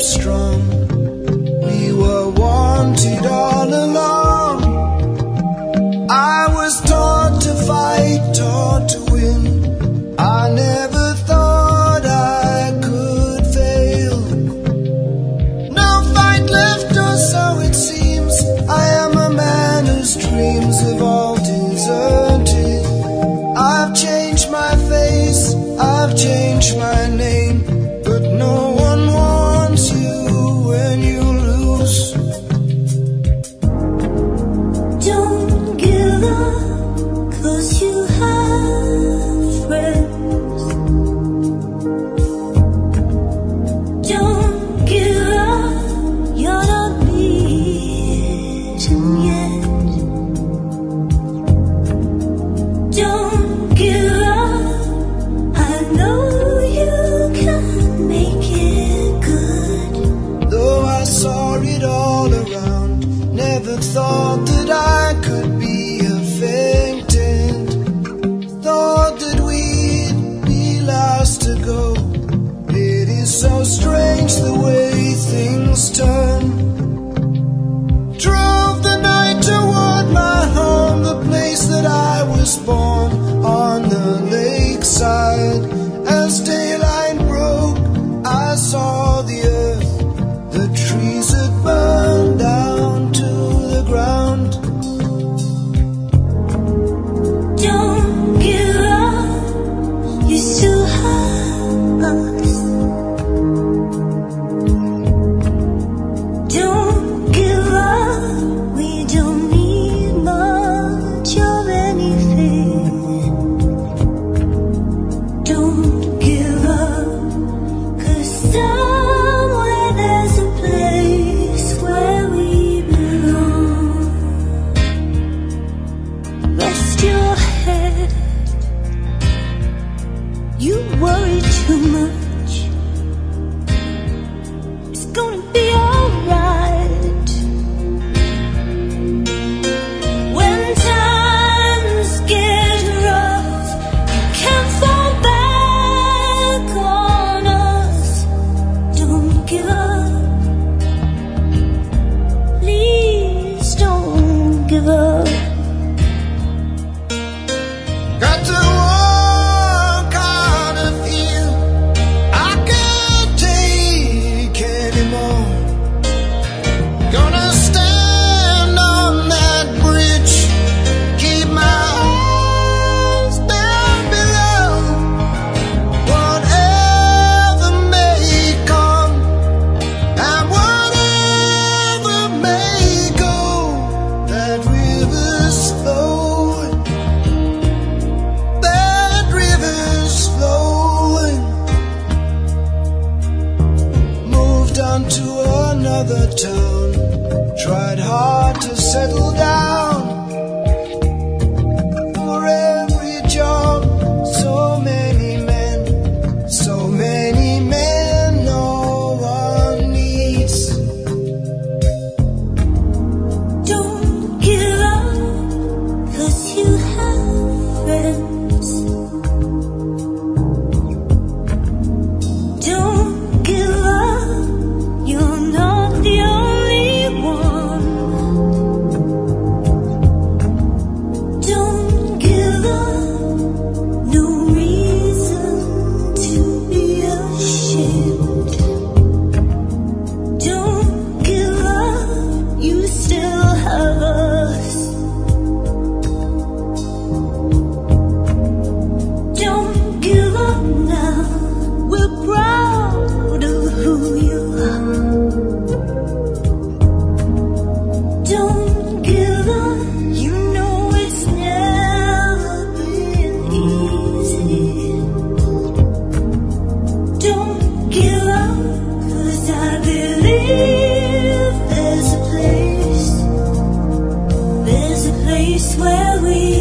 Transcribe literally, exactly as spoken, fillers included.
strong. We were wanted all along. I was taught to fight, taught to win. I never thought I could fail. No fight left, or so it seems. I am a man whose dreams have all deserted. I've changed my face, I've changed my name, but no one wants you when you lose. Don't give up, 'cause you have friends. Don't give up, you're not beaten yet. Don't give up, I know you can make it good. Though I saw it all around, never thought that I could be a faintant. Thought that we'd be last to go. It is so strange the way things turn. Drove the night toward my home, the place that I was born, on the lakeside. As daylight broke, I saw the earth. The trees had burned down to the ground. Don't give up, you still have us. Don't give up, we don't need much of anything. Don't give up, 'cause somewhere there's a place where we belong. Rest your head, you worry too much. It's gonna be alright. When times get rough, you can't fall back on us. Don't give up, please don't give up. Got to walk out of here. I can't take anymore. Gonna stand on that bridge, keep my eyes down below. Whatever may come and whatever may go, that river's flowing. That river's flowing. Moved on to another town. Tried hard to settle down. For every job, so many men, so many men no one needs. Don't give up, 'cause you have friends. Don't give up, you're not the only one. Don't give up, no reason to be ashamed. Don't give up, you still have us. Don't give up now, we're proud of who you are. Don't give up, you know it's never been easy. Don't give up, 'cause I believe there's a place, there's a place where we